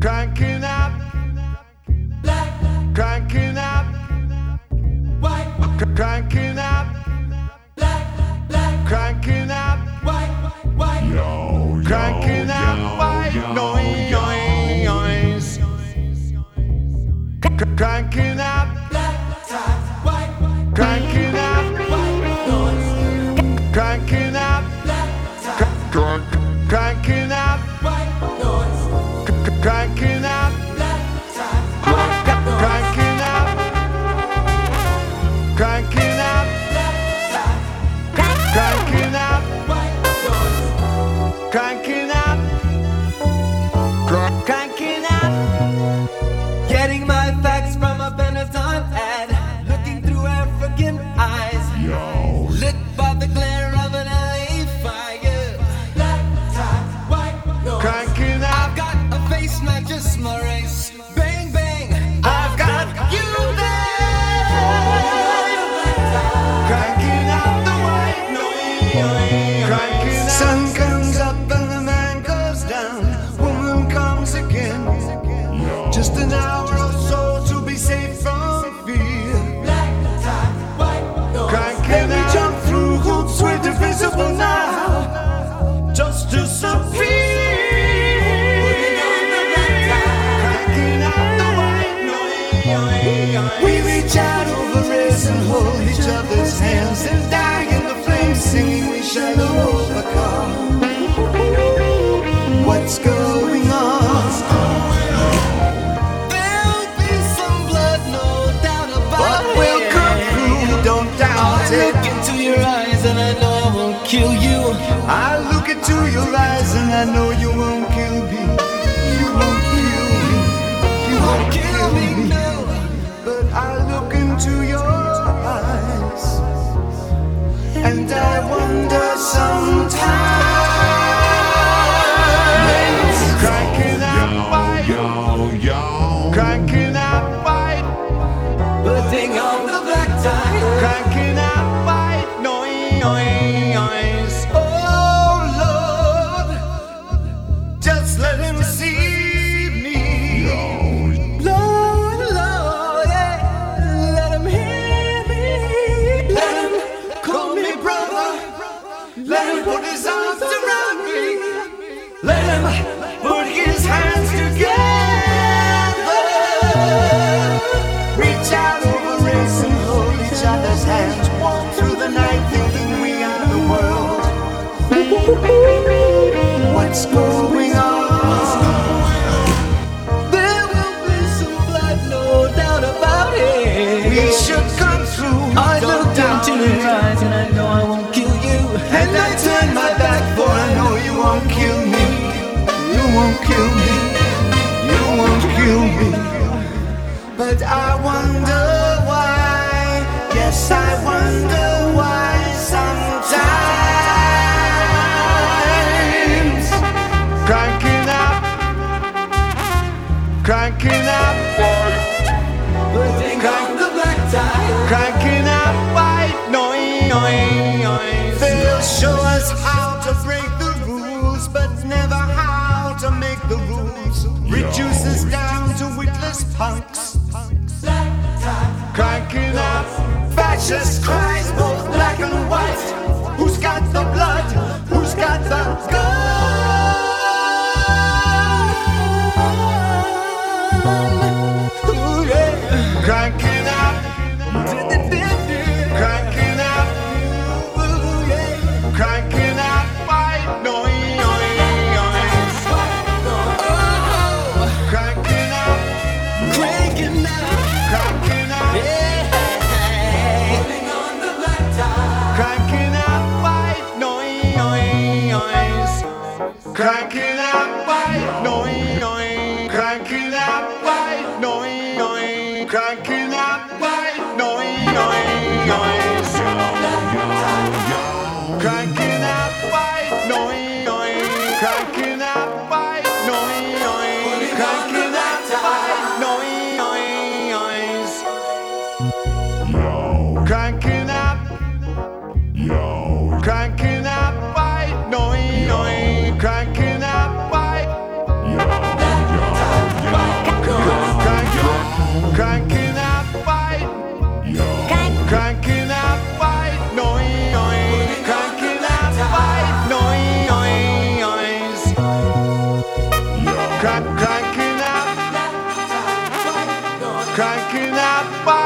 Cranking up, cranking up, white, cranking up, cranking up, white, yo, cranking up, white, noise, cranking up, white, cranking up, cranking up, cranking up, cranking up, cranking up, cranking up, cranking up, cranking up, cranking up. Getting my facts from a Benetton ad, looking through African eyes, lit by the glare of an LA fire. Cranking up, I've got a face not just my race. Bang bang, I've got you there. cranking up the white noise, cranking up. Sun comes up and the man goes down. Woman comes again. Just an hour or so to be safe from fear. Cranking Let me up, jump through hoops with invisible now. Just disappear. cranking up the white noise. We reach out over race and hold each other's hands and die in the flames, singing we shall overcome. What's going on? There'll be some blood, no doubt about But it. we'll come through, don't doubt I it. look into your eyes and I know I won't kill you. I look into your eyes and I know you won't kill me. You won't kill me. You won't Kill me, no. But I look into your eyes and I wonder sometimes. Cranking up white, cranking up white, Putting on the black tie. cranking up white noise. Oh Lord, Just let him see me. Lord, Lord, yeah. Let him hear me. Let him call me brother. Let him put his arms around me. Let him put his hands together. Reach out over race and hold each other's hands. Walk through the night thinking we are the world. What's going on? There will be some blood, no doubt about it. We should come through. I don't looked doubt into it. your eyes and I know I won't kill you. And I turn my back, for I know you won't kill me. You won't kill me. You won't kill me. But I wonder why. Yes, I wonder why sometimes. Cranking up, cranking up, Putting on the black tie. cranking up white noise. They'll show us how to break the rules, but never how to make the rules. Reduce us down to witless punks. Cranking up, fascist cries, both black and white. Who's got the blood? Who's got the gun? Ooh, yeah. Cranking up, cranking up, Ooh, yeah. cranking up, white noise. Oh, Cranking up, cranking now. cranking up, Yeah. Putting on the looking out for